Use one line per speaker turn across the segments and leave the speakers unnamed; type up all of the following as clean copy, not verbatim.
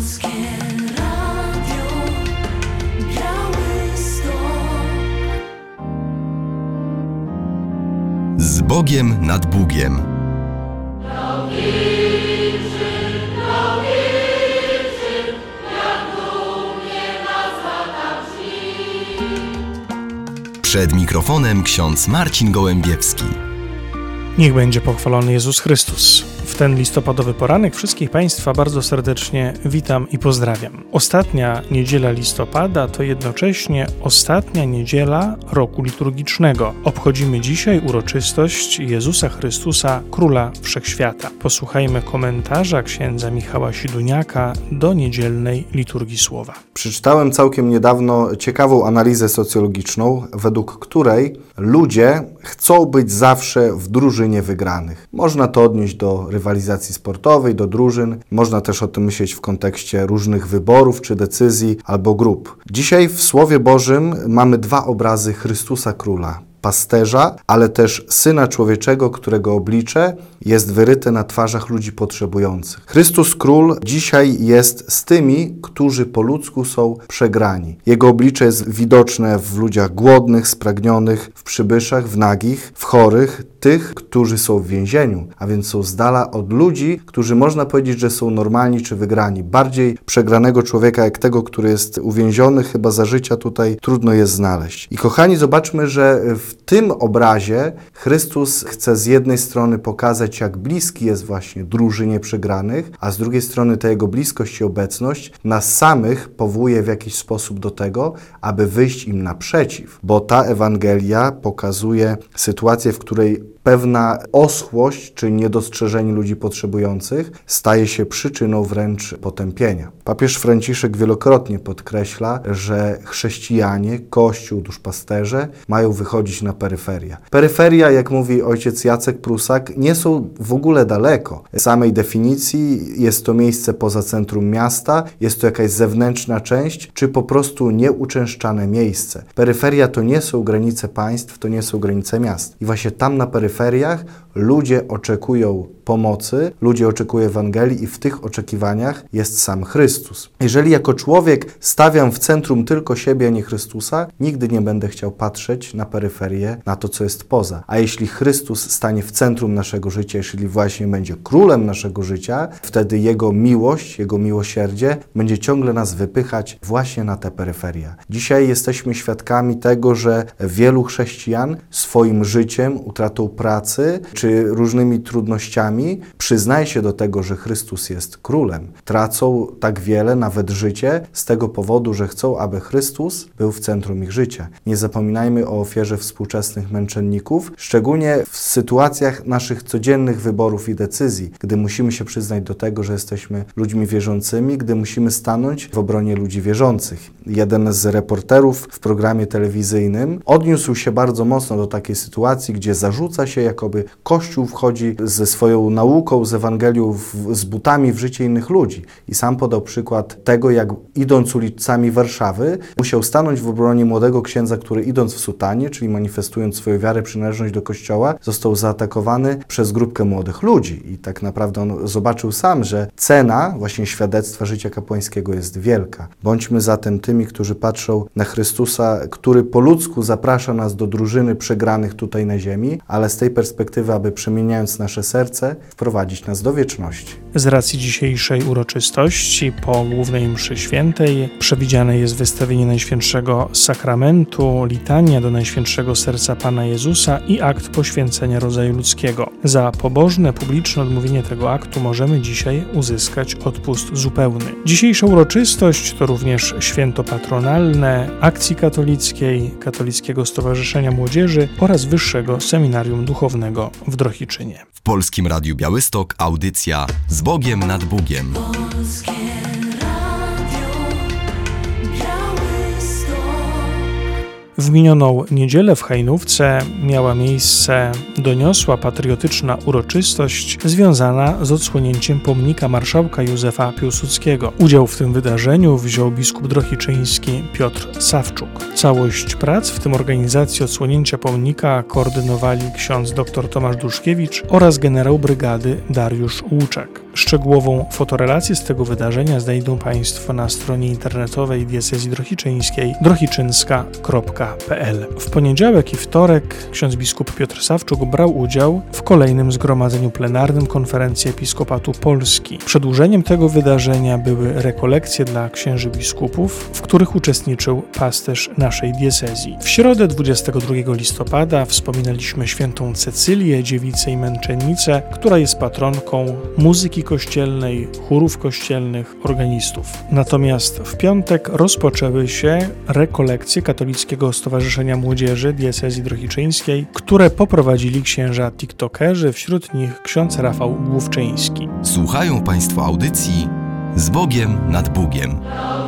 Polskie Radio Białystok.
Z Bogiem nad Bugiem. Przed mikrofonem ksiądz Marcin Gołębiewski.
Niech będzie pochwalony Jezus Chrystus. W ten listopadowy poranek wszystkich Państwa bardzo serdecznie witam i pozdrawiam. Ostatnia niedziela listopada to jednocześnie ostatnia niedziela roku liturgicznego. Obchodzimy dzisiaj uroczystość Jezusa Chrystusa, Króla Wszechświata. Posłuchajmy komentarza księdza Michała Siduniaka do niedzielnej liturgii słowa.
Przeczytałem całkiem niedawno ciekawą analizę socjologiczną, według której ludzie chcą być zawsze w drużynie wygranych. Można to odnieść do rywalizacji sportowej, do drużyn. Można też o tym myśleć w kontekście różnych wyborów czy decyzji albo grup. Dzisiaj w Słowie Bożym mamy dwa obrazy Chrystusa Króla. Pasterza, ale też Syna Człowieczego, którego oblicze jest wyryte na twarzach ludzi potrzebujących. Chrystus Król dzisiaj jest z tymi, którzy po ludzku są przegrani. Jego oblicze jest widoczne w ludziach głodnych, spragnionych, w przybyszach, w nagich, w chorych, tych, którzy są w więzieniu, a więc są z dala od ludzi, którzy można powiedzieć, że są normalni czy wygrani. Bardziej przegranego człowieka jak tego, który jest uwięziony, chyba za życia tutaj trudno jest znaleźć. I kochani, zobaczmy, że w tym obrazie Chrystus chce z jednej strony pokazać, jak bliski jest właśnie drużynie przegranych, a z drugiej strony ta jego bliskość i obecność nas samych powołuje w jakiś sposób do tego, aby wyjść im naprzeciw, bo ta Ewangelia pokazuje sytuację, w której pewna oschłość czy niedostrzeżenie ludzi potrzebujących staje się przyczyną wręcz potępienia. Papież Franciszek wielokrotnie podkreśla, że chrześcijanie, Kościół, duszpasterze mają wychodzić na peryferię. Peryferia, jak mówi ojciec Jacek Prusak, nie są w ogóle daleko. Z samej definicji jest to miejsce poza centrum miasta, jest to jakaś zewnętrzna część, czy po prostu nieuczęszczane miejsce. Peryferia to nie są granice państw, to nie są granice miast. I właśnie tam na peryferiach ludzie oczekują pomocy, ludzie oczekują Ewangelii i w tych oczekiwaniach jest sam Chrystus. Jeżeli jako człowiek stawiam w centrum tylko siebie, a nie Chrystusa, nigdy nie będę chciał patrzeć na peryferię, na to, co jest poza. A jeśli Chrystus stanie w centrum naszego życia, jeśli właśnie będzie królem naszego życia, wtedy Jego miłość, Jego miłosierdzie będzie ciągle nas wypychać właśnie na te peryferia. Dzisiaj jesteśmy świadkami tego, że wielu chrześcijan swoim życiem, utratą pracy czy różnymi trudnościami przyznaje się do tego, że Chrystus jest królem. Tracą tak wiele, nawet życie, z tego powodu, że chcą, aby Chrystus był w centrum ich życia. Nie zapominajmy o ofierze współczesnych męczenników, szczególnie w sytuacjach naszych codziennych wyborów i decyzji, gdy musimy się przyznać do tego, że jesteśmy ludźmi wierzącymi, gdy musimy stanąć w obronie ludzi wierzących. Jeden z reporterów w programie telewizyjnym odniósł się bardzo mocno do takiej sytuacji, gdzie zarzuca się, jakoby Kościół wchodzi ze swoją nauką, z Ewangelią, z butami w życie innych ludzi. I sam podał przykład tego, jak idąc ulicami Warszawy, musiał stanąć w obronie młodego księdza, który idąc w sutanie, czyli manifestując swoją wiarę, przynależność do Kościoła, został zaatakowany przez grupkę młodych ludzi. I tak naprawdę on zobaczył sam, że cena właśnie świadectwa życia kapłańskiego jest wielka. Bądźmy zatem tymi, którzy patrzą na Chrystusa, który po ludzku zaprasza nas do drużyny przegranych tutaj na ziemi, ale z tej perspektywy, aby przemieniając nasze serce, wprowadzić nas do wieczności.
Z racji dzisiejszej uroczystości po głównej mszy świętej przewidziane jest wystawienie Najświętszego Sakramentu, litania do Najświętszego Serca Pana Jezusa i akt poświęcenia rodzaju ludzkiego. Za pobożne, publiczne odmówienie tego aktu możemy dzisiaj uzyskać odpust zupełny. Dzisiejsza uroczystość to również święto patronalne Akcji Katolickiej, Katolickiego Stowarzyszenia Młodzieży oraz Wyższego Seminarium Duchownego w Drohiczynie.
W Polskim Radiu Białystok audycja Z Bogiem nad Bugiem.
Polskie Radio Białystok.
W minioną niedzielę w Hajnówce miała miejsce doniosła patriotyczna uroczystość związana z odsłonięciem pomnika marszałka Józefa Piłsudskiego. Udział w tym wydarzeniu wziął biskup drohiczyński Piotr Sawczuk. Całość prac, w tym organizacji odsłonięcia pomnika, koordynowali ksiądz dr Tomasz Duszkiewicz oraz generał brygady Dariusz Łuczak. Szczegółową fotorelację z tego wydarzenia znajdą Państwo na stronie internetowej Diecezji Drohiczyńskiej drohiczynska.pl. W poniedziałek i wtorek ksiądz biskup Piotr Sawczuk brał udział w kolejnym zgromadzeniu plenarnym Konferencji Episkopatu Polski. Przedłużeniem tego wydarzenia były rekolekcje dla księży biskupów, w których uczestniczył pasterz naszej diecezji. W środę 22 listopada wspominaliśmy świętą Cecylię, dziewicę i męczennicę, która jest patronką muzyki kościelnej, chórów kościelnych, organistów. Natomiast w piątek rozpoczęły się rekolekcje Katolickiego Stowarzyszenia Młodzieży Diecezji Drohiczyńskiej, które poprowadzili księża tiktokerzy, wśród nich ksiądz Rafał Główczyński.
Słuchają Państwo audycji Z Bogiem nad Bugiem.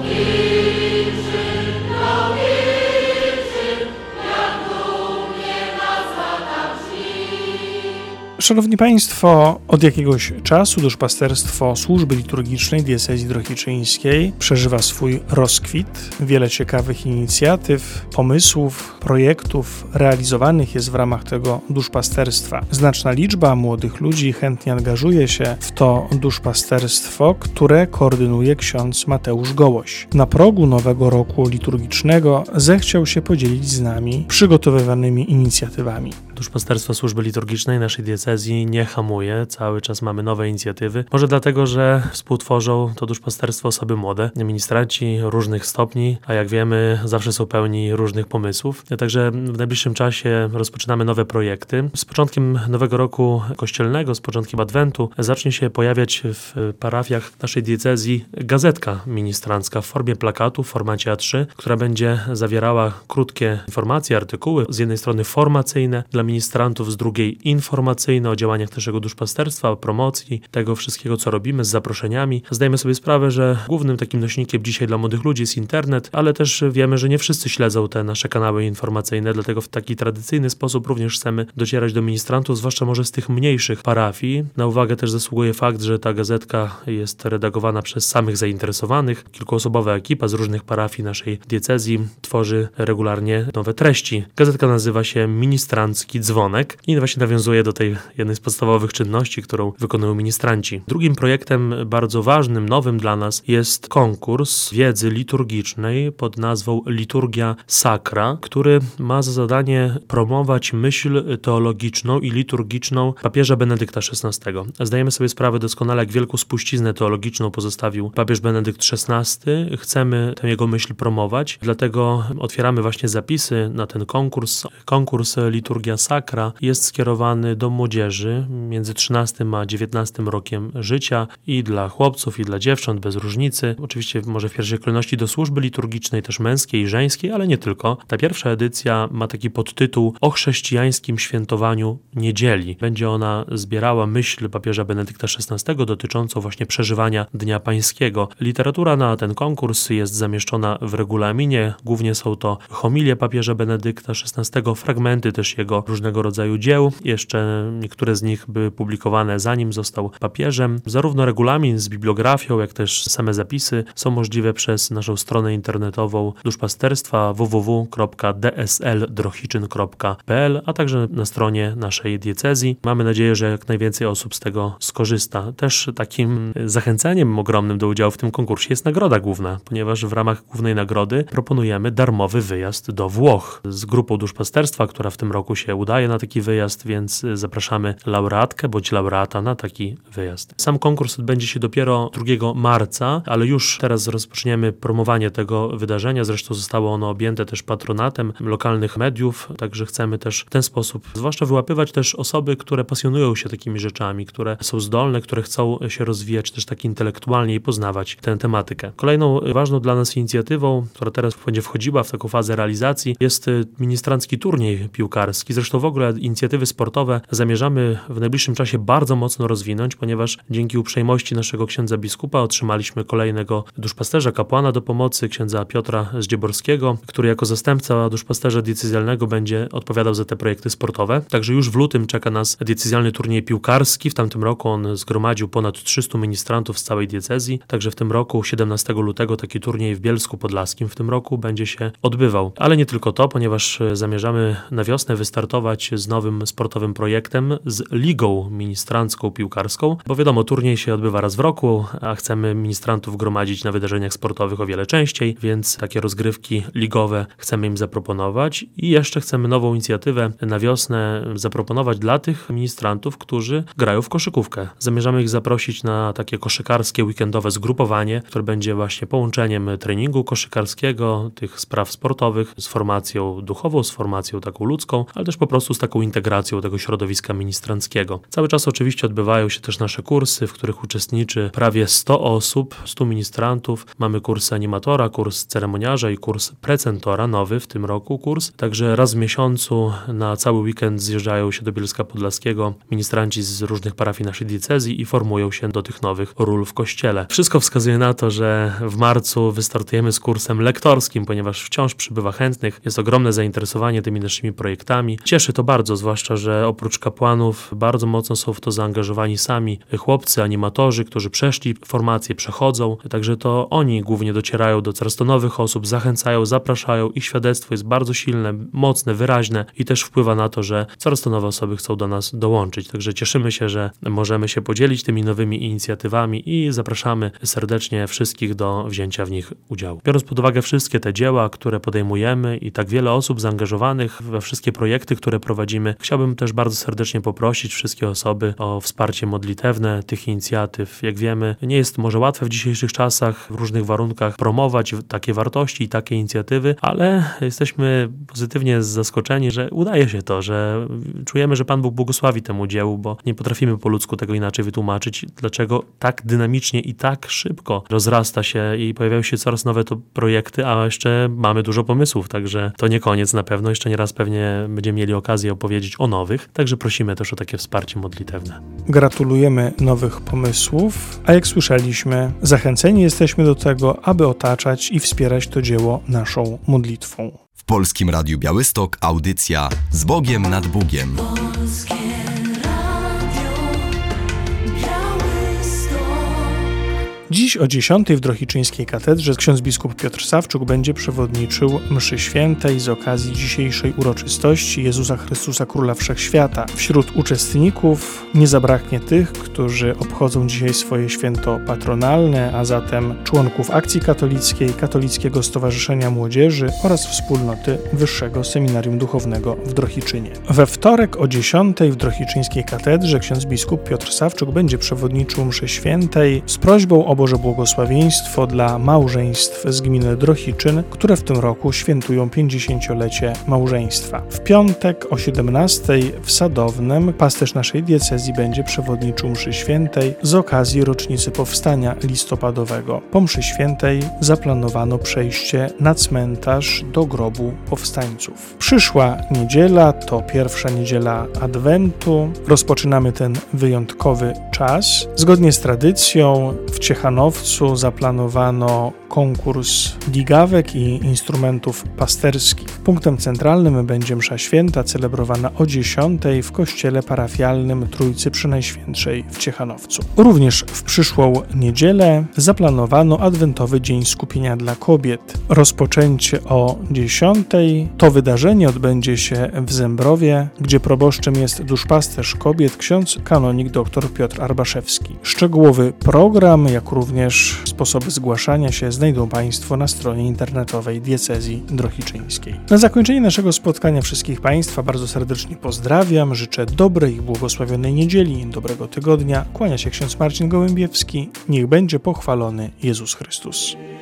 Szanowni Państwo, od jakiegoś czasu duszpasterstwo służby liturgicznej Diecezji Drohiczyńskiej przeżywa swój rozkwit. Wiele ciekawych inicjatyw, pomysłów, projektów realizowanych jest w ramach tego duszpasterstwa. Znaczna liczba młodych ludzi chętnie angażuje się w to duszpasterstwo, które koordynuje ksiądz Mateusz Gołoś. Na progu nowego roku liturgicznego zechciał się podzielić z nami przygotowywanymi inicjatywami.
Duszpasterstwo służby liturgicznej naszej diecezji nie hamuje, cały czas mamy nowe inicjatywy. Może dlatego, że współtworzą to duszpasterstwo osoby młode, ministranci różnych stopni, a jak wiemy, zawsze są pełni różnych pomysłów. Także w najbliższym czasie rozpoczynamy nowe projekty. Z początkiem nowego roku kościelnego, z początkiem Adwentu, zacznie się pojawiać w parafiach naszej diecezji gazetka ministrancka w formie plakatu, w formacie A3, która będzie zawierała krótkie informacje, artykuły, z jednej strony formacyjne dla ministrantów, z drugiej informacyjne o działaniach naszego duszpasterstwa, o promocji tego wszystkiego, co robimy, z zaproszeniami. Zdajemy sobie sprawę, że głównym takim nośnikiem dzisiaj dla młodych ludzi jest internet, ale też wiemy, że nie wszyscy śledzą te nasze kanały informacyjne, dlatego w taki tradycyjny sposób również chcemy docierać do ministrantów, zwłaszcza może z tych mniejszych parafii. Na uwagę też zasługuje fakt, że ta gazetka jest redagowana przez samych zainteresowanych. Kilkuosobowa ekipa z różnych parafii naszej diecezji tworzy regularnie nowe treści. Gazetka nazywa się Ministrancki Dzwonek i właśnie nawiązuje do tej jednej z podstawowych czynności, którą wykonują ministranci. Drugim projektem bardzo ważnym, nowym dla nas jest konkurs wiedzy liturgicznej pod nazwą Liturgia Sacra, który ma za zadanie promować myśl teologiczną i liturgiczną papieża Benedykta XVI. Zdajemy sobie sprawę doskonale, jak wielką spuściznę teologiczną pozostawił papież Benedykt XVI. Chcemy tę jego myśl promować, dlatego otwieramy właśnie zapisy na ten konkurs. Konkurs Liturgia Sacra jest skierowany do młodzieży między 13 a 19 rokiem życia i dla chłopców, i dla dziewcząt, bez różnicy. Oczywiście może w pierwszej kolejności do służby liturgicznej, też męskiej i żeńskiej, ale nie tylko. Ta pierwsza edycja ma taki podtytuł o chrześcijańskim świętowaniu niedzieli. Będzie ona zbierała myśl papieża Benedykta XVI dotyczącą właśnie przeżywania Dnia Pańskiego. Literatura na ten konkurs jest zamieszczona w regulaminie. Głównie są to homilie papieża Benedykta XVI, fragmenty też jego różnego rodzaju dzieł. Jeszcze niektóre z nich były publikowane zanim został papieżem. Zarówno regulamin z bibliografią, jak też same zapisy są możliwe przez naszą stronę internetową duszpasterstwa www.dsldrohiczyn.pl, a także na stronie naszej diecezji. Mamy nadzieję, że jak najwięcej osób z tego skorzysta. Też takim zachęceniem ogromnym do udziału w tym konkursie jest nagroda główna, ponieważ w ramach głównej nagrody proponujemy darmowy wyjazd do Włoch z grupą duszpasterstwa, która w tym roku się udaje na taki wyjazd, więc zapraszamy laureatkę bądź laureata na taki wyjazd. Sam konkurs odbędzie się dopiero 2 marca, ale już teraz rozpoczniemy promowanie tego wydarzenia. Zresztą zostało ono objęte też patronatem lokalnych mediów, także chcemy też w ten sposób zwłaszcza wyłapywać też osoby, które pasjonują się takimi rzeczami, które są zdolne, które chcą się rozwijać też tak intelektualnie i poznawać tę tematykę. Kolejną ważną dla nas inicjatywą, która teraz będzie wchodziła w taką fazę realizacji, jest ministrancki turniej piłkarski. Zresztą w ogóle inicjatywy sportowe zamierzamy w najbliższym czasie bardzo mocno rozwinąć, ponieważ dzięki uprzejmości naszego księdza biskupa otrzymaliśmy kolejnego duszpasterza, kapłana do pomocy, księdza Piotra Zdzieborskiego, który jako zastępca duszpasterza diecezjalnego będzie odpowiadał za te projekty sportowe. Także już w lutym czeka nas diecezjalny turniej piłkarski. W tamtym roku on zgromadził ponad 300 ministrantów z całej diecezji. Także w tym roku, 17 lutego, taki turniej w Bielsku Podlaskim w tym roku będzie się odbywał. Ale nie tylko to, ponieważ zamierzamy na wiosnę wystartować wystartować z nowym sportowym projektem, z ligą ministrancką piłkarską, bo wiadomo, turniej się odbywa raz w roku, a chcemy ministrantów gromadzić na wydarzeniach sportowych o wiele częściej, więc takie rozgrywki ligowe chcemy im zaproponować i jeszcze chcemy nową inicjatywę na wiosnę zaproponować dla tych ministrantów, którzy grają w koszykówkę. Zamierzamy ich zaprosić na takie koszykarskie weekendowe zgrupowanie, które będzie właśnie połączeniem treningu koszykarskiego, tych spraw sportowych z formacją duchową, z formacją taką ludzką, ale też po prostu z taką integracją tego środowiska ministranckiego. Cały czas oczywiście odbywają się też nasze kursy, w których uczestniczy prawie 100 osób, 100 ministrantów. Mamy kurs animatora, kurs ceremoniarza i kurs precentora, nowy w tym roku kurs. Także raz w miesiącu na cały weekend zjeżdżają się do Bielska Podlaskiego ministranci z różnych parafii naszej diecezji i formują się do tych nowych ról w kościele. Wszystko wskazuje na to, że w marcu wystartujemy z kursem lektorskim, ponieważ wciąż przybywa chętnych. Jest ogromne zainteresowanie tymi naszymi projektami. Cieszy to bardzo, zwłaszcza, że oprócz kapłanów bardzo mocno są w to zaangażowani sami chłopcy, animatorzy, którzy przeszli formację, przechodzą. Także to oni głównie docierają do coraz to nowych osób, zachęcają, zapraszają. Ich świadectwo jest bardzo silne, mocne, wyraźne i też wpływa na to, że coraz to nowe osoby chcą do nas dołączyć. Także cieszymy się, że możemy się podzielić tymi nowymi inicjatywami i zapraszamy serdecznie wszystkich do wzięcia w nich udziału. Biorąc pod uwagę wszystkie te dzieła, które podejmujemy i tak wiele osób zaangażowanych we wszystkie projekty, które prowadzimy, chciałbym też bardzo serdecznie poprosić wszystkie osoby o wsparcie modlitewne tych inicjatyw. Jak wiemy, nie jest może łatwe w dzisiejszych czasach w różnych warunkach promować takie wartości i takie inicjatywy, ale jesteśmy pozytywnie zaskoczeni, że udaje się to, że czujemy, że Pan Bóg błogosławi temu dziełu, bo nie potrafimy po ludzku tego inaczej wytłumaczyć, dlaczego tak dynamicznie i tak szybko rozrasta się i pojawiają się coraz nowe projekty, a jeszcze mamy dużo pomysłów, także to nie koniec na pewno. Jeszcze nie raz pewnie będziemy mieli okazję opowiedzieć o nowych, także prosimy też o takie wsparcie modlitewne.
Gratulujemy nowych pomysłów, a jak słyszeliśmy, zachęceni jesteśmy do tego, aby otaczać i wspierać to dzieło naszą modlitwą.
W Polskim Radiu Białystok audycja Z Bogiem nad Bugiem.
Polskie Radio Białystok.
Dziś o 10:00 w Drohiczyńskiej katedrze ksiądz biskup Piotr Sawczuk będzie przewodniczył mszy świętej z okazji dzisiejszej uroczystości Jezusa Chrystusa Króla Wszechświata. Wśród uczestników nie zabraknie tych, którzy obchodzą dzisiaj swoje święto patronalne, a zatem członków Akcji Katolickiej, Katolickiego Stowarzyszenia Młodzieży oraz wspólnoty Wyższego Seminarium Duchownego w Drohiczynie. We wtorek o 10:00 w Drohiczyńskiej katedrze ksiądz biskup Piotr Sawczuk będzie przewodniczył mszy świętej z prośbą o Boże błogosławieństwo dla małżeństw z gminy Drohiczyn, które w tym roku świętują 50-lecie małżeństwa. W piątek o 17:00 w Sadownem pasterz naszej diecezji będzie przewodniczył mszy świętej z okazji rocznicy powstania listopadowego. Po mszy świętej zaplanowano przejście na cmentarz do grobu powstańców. Przyszła niedziela to pierwsza niedziela Adwentu. Rozpoczynamy ten wyjątkowy czas. Zgodnie z tradycją w Ciechanowcu zaplanowano konkurs ligawek i instrumentów pasterskich. Punktem centralnym będzie msza święta celebrowana o 10:00 w kościele parafialnym Trójcy Przenajświętszej w Ciechanowcu. Również w przyszłą niedzielę zaplanowano adwentowy Dzień Skupienia dla Kobiet. Rozpoczęcie o 10:00. To wydarzenie odbędzie się w Zembrowie, gdzie proboszczem jest duszpasterz kobiet ksiądz kanonik dr Piotr Arbaszewski. Szczegółowy program, jak również sposoby zgłaszania się znajdą Państwo na stronie internetowej diecezji drohiczyńskiej. Na zakończenie naszego spotkania wszystkich Państwa bardzo serdecznie pozdrawiam, życzę dobrej i błogosławionej niedzieli, dobrego tygodnia. Kłania się ksiądz Marcin Gołębiewski. Niech będzie pochwalony Jezus Chrystus.